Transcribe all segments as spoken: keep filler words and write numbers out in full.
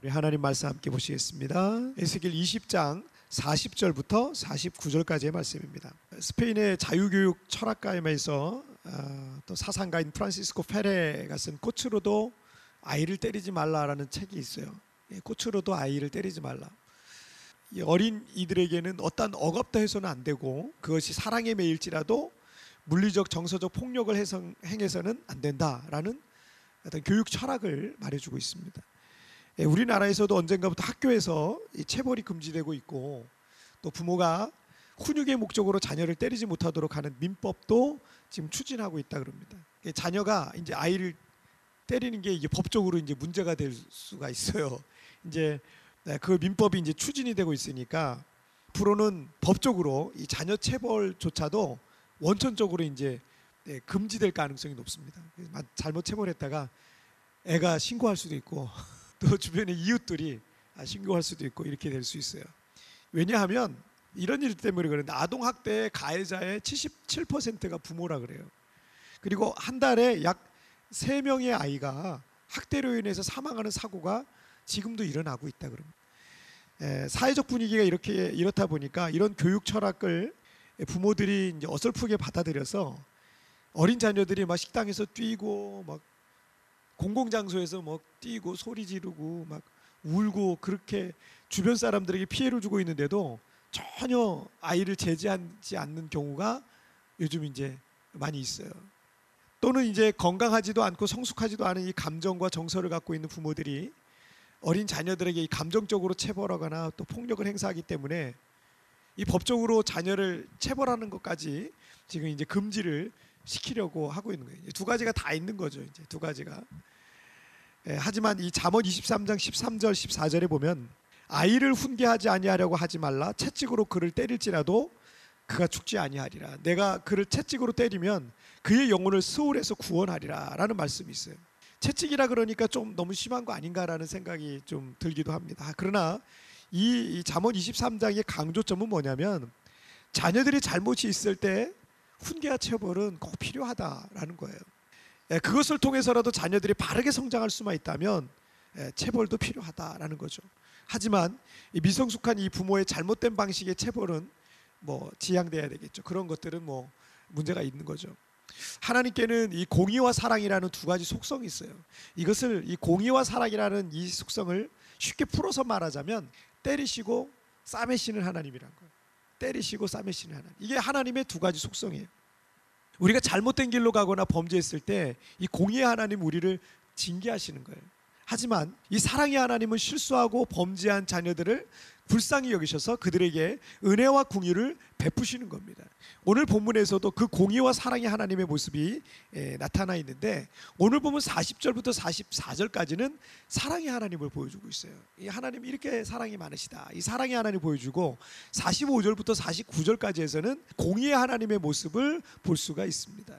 우리 하나님 말씀 함께 보시겠습니다. 에스겔 이십 장 사십 절부터 사십구 절까지의 말씀입니다. 스페인의 자유교육 철학가에서 어, 또 사상가인 프란시스코 페레가 쓴 꽃으로도 아이를 때리지 말라라는 책이 있어요. 꽃으로도 아이를 때리지 말라. 어린 이들에게는 어떤 억압도 해서는 안 되고 그것이 사랑에 매일지라도 물리적 정서적 폭력을 해서, 행해서는 안 된다라는 어떤 교육 철학을 말해주고 있습니다. 우리나라에서도 언젠가부터 학교에서 이 체벌이 금지되고 있고 또 부모가 훈육의 목적으로 자녀를 때리지 못하도록 하는 민법도 지금 추진하고 있다 그럽니다. 자녀가 이제 아이를 때리는 게 이제 법적으로 이제 문제가 될 수가 있어요. 이제 그 민법이 이제 추진이 되고 있으니까 앞으로는 법적으로 이 자녀 체벌조차도 원천적으로 이제 금지될 가능성이 높습니다. 잘못 체벌했다가 애가 신고할 수도 있고 또 주변의 이웃들이 신고할 수도 있고 이렇게 될 수 있어요. 왜냐하면 이런 일 때문에 그런데 아동학대의 가해자의 칠십칠 퍼센트가 부모라 그래요. 그리고 한 달에 약 세 명의 아이가 학대로 인해서 사망하는 사고가 지금도 일어나고 있다 그럽니다. 에, 사회적 분위기가 이렇게 이렇다 보니까 이런 교육 철학을 부모들이 이제 어설프게 받아들여서 어린 자녀들이 막 식당에서 뛰고 막 공공장소에서 뭐 뛰고 소리 지르고 막 울고 그렇게 주변 사람들에게 피해를 주고 있는데도 전혀 아이를 제지하지 않는 경우가 요즘 이제 많이 있어요. 또는 이제 건강하지도 않고 성숙하지도 않은 이 감정과 정서를 갖고 있는 부모들이 어린 자녀들에게 이 감정적으로 체벌하거나 또 폭력을 행사하기 때문에 이 법적으로 자녀를 체벌하는 것까지 지금 이제 금지를 시키려고 하고 있는 거예요. 두 가지가 다 있는 거죠. 이제 두 가지가. 예, 하지만 이 잠언 이십삼 장 십삼 절 십사 절에 보면 아이를 훈계하지 아니하려고 하지 말라. 채찍으로 그를 때릴지라도 그가 죽지 아니하리라. 내가 그를 채찍으로 때리면 그의 영혼을 스올에서 구원하리라 라는 말씀이 있어요. 채찍이라 그러니까 좀 너무 심한 거 아닌가라는 생각이 좀 들기도 합니다. 그러나 이, 이 잠언 이십삼 장의 강조점은 뭐냐면 자녀들이 잘못이 있을 때 훈계와 체벌은 꼭 필요하다라는 거예요. 예, 그것을 통해서라도 자녀들이 바르게 성장할 수만 있다면 예, 체벌도 필요하다라는 거죠. 하지만 이 미성숙한 이 부모의 잘못된 방식의 체벌은 뭐 지양돼야 되겠죠. 그런 것들은 뭐 문제가 있는 거죠. 하나님께는 이 공의와 사랑이라는 두 가지 속성이 있어요. 이것을 이 공의와 사랑이라는 이 속성을 쉽게 풀어서 말하자면 때리시고 싸매시는 하나님이란 거예요. 때리시고 싸매시는 하나님. 이게 하나님의 두 가지 속성이에요. 우리가 잘못된 길로 가거나 범죄했을 때 이 공의의 하나님 우리를 징계하시는 거예요. 하지만 이 사랑의 하나님은 실수하고 범죄한 자녀들을 불쌍히 여기셔서 그들에게 은혜와 공의를 베푸시는 겁니다. 오늘 본문에서도 그 공의와 사랑의 하나님의 모습이 에, 나타나 있는데 오늘 보면 사십 절부터 사십사 절까지는 사랑의 하나님을 보여주고 있어요. 이 하나님이 이렇게 사랑이 많으시다. 이 사랑의 하나님을 보여주고 사십오 절부터 사십구 절까지에서는 공의의 하나님의 모습을 볼 수가 있습니다.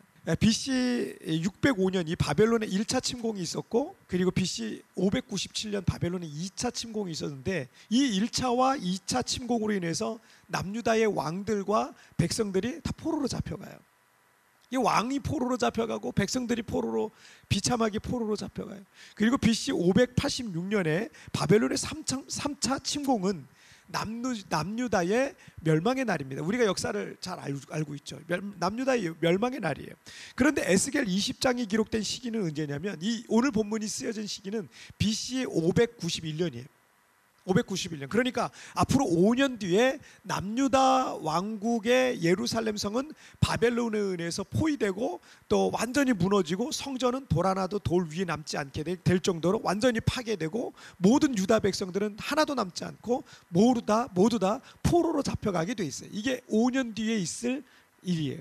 비씨 육백오 년 이 바벨론의 일 차 침공이 있었고 그리고 비씨 오백구십칠 년 바벨론의 이 차 침공이 있었는데 이 일 차와 이 차 침공으로 인해서 남유다의 왕들과 백성들이 다 포로로 잡혀가요. 이 왕이 포로로 잡혀가고 백성들이 포로로 비참하게 포로로 잡혀가요. 그리고 비씨 오백팔십육 년에 바벨론의 삼 차 침공은 남유, 남유다의 멸망의 날입니다. 우리가 역사를 잘 알고 있죠. 남유다의 멸망의 날이에요. 그런데 에스겔 이십 장이 기록된 시기는 언제냐면 이 오늘 본문이 쓰여진 시기는 비씨 오백구십일 년이에요. 오백구십일 년. 그러니까 앞으로 오 년 뒤에 남유다 왕국의 예루살렘 성은 바벨론에 의해서 포위되고 또 완전히 무너지고 성전은 돌 하나도 돌 위에 남지 않게 될 정도로 완전히 파괴되고 모든 유다 백성들은 하나도 남지 않고 모두 다 모두 다 포로로 잡혀가게 돼 있어요. 이게 오 년 뒤에 있을 일이에요.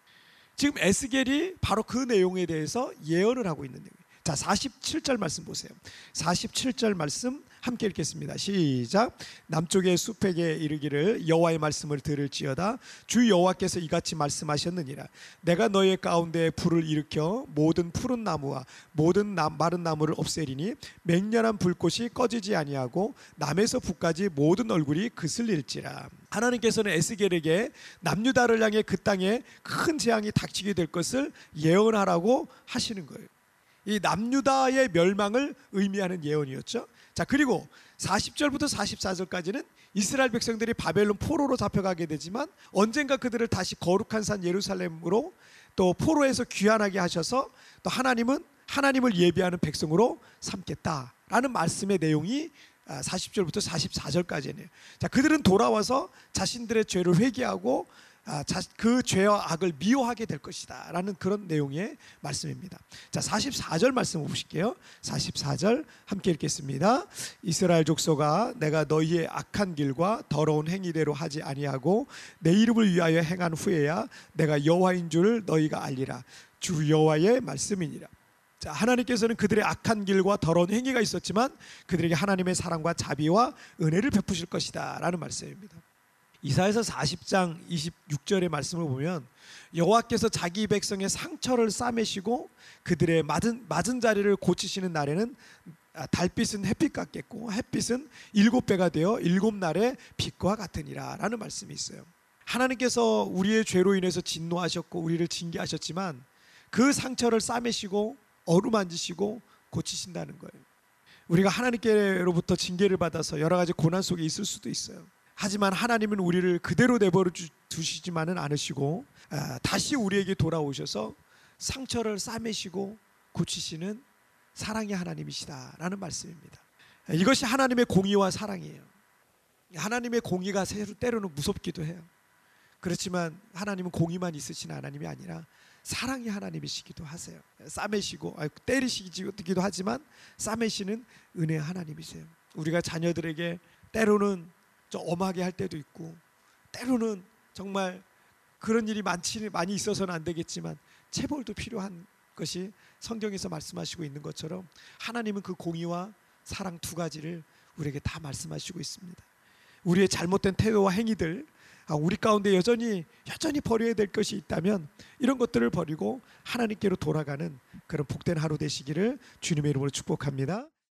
지금 에스겔이 바로 그 내용에 대해서 예언을 하고 있는 내용이에요. 자, 사십칠 절 말씀 보세요. 사십칠 절 말씀 함께 읽겠습니다. 시작. 남쪽의 숲에게 이르기를 여호와의 말씀을 들을지어다. 주 여호와께서 이같이 말씀하셨느니라. 내가 너의 가운데 불을 일으켜 모든 푸른 나무와 모든 나, 마른 나무를 없애리니 맹렬한 불꽃이 꺼지지 아니하고 남에서 북까지 모든 얼굴이 그슬릴지라. 하나님께서는 에스겔에게 남유다를 향해 그 땅에 큰 재앙이 닥치게 될 것을 예언하라고 하시는 거예요. 이 남유다의 멸망을 의미하는 예언이었죠. 자, 그리고 사십 절부터 사십사 절까지는 이스라엘 백성들이 바벨론 포로로 잡혀가게 되지만 언젠가 그들을 다시 거룩한 산 예루살렘으로 또 포로에서 귀환하게 하셔서 또 하나님은 하나님을 예비하는 백성으로 삼겠다라는 말씀의 내용이 사십 절부터 사십사 절까지네요. 자, 그들은 돌아와서 자신들의 죄를 회개하고 그 죄와 악을 미워하게 될 것이다 라는 그런 내용의 말씀입니다. 자, 사십사 절 말씀 보실게요. 사십사 절 함께 읽겠습니다. 이스라엘 족속아, 내가 너희의 악한 길과 더러운 행위대로 하지 아니하고 내 이름을 위하여 행한 후에야 내가 여호와인 줄 너희가 알리라. 주 여호와의 말씀이니라. 자, 하나님께서는 그들의 악한 길과 더러운 행위가 있었지만 그들에게 하나님의 사랑과 자비와 은혜를 베푸실 것이다 라는 말씀입니다. 이사야서 사십 장 이십육 절의 말씀을 보면 여호와께서 자기 백성의 상처를 싸매시고 그들의 맞은, 맞은 자리를 고치시는 날에는 달빛은 햇빛 같겠고 햇빛은 일곱 배가 되어 일곱 날의 빛과 같으니라 라는 말씀이 있어요. 하나님께서 우리의 죄로 인해서 진노하셨고 우리를 징계하셨지만 그 상처를 싸매시고 어루만지시고 고치신다는 거예요. 우리가 하나님께로부터 징계를 받아서 여러 가지 고난 속에 있을 수도 있어요. 하지만 하나님은 우리를 그대로 내버려 두시지만은 않으시고 다시 우리에게 돌아오셔서 상처를 싸매시고 고치시는 사랑의 하나님이시다라는 말씀입니다. 이것이 하나님의 공의와 사랑이에요. 하나님의 공의가 때로는 무섭기도 해요. 그렇지만 하나님은 공의만 있으신 하나님이 아니라 사랑의 하나님이시기도 하세요. 싸매시고 때리시기도 하지만 싸매시는 은혜의 하나님이세요. 우리가 자녀들에게 때로는 좀 엄하게 할 때도 있고 때로는 정말 그런 일이 많지, 많이 있어서는 안 되겠지만 체벌도 필요한 것이 성경에서 말씀하시고 있는 것처럼 하나님은 그 공의와 사랑 두 가지를 우리에게 다 말씀하시고 있습니다. 우리의 잘못된 태도와 행위들, 우리 가운데 여전히 여전히 버려야 될 것이 있다면 이런 것들을 버리고 하나님께로 돌아가는 그런 복된 하루 되시기를 주님의 이름으로 축복합니다.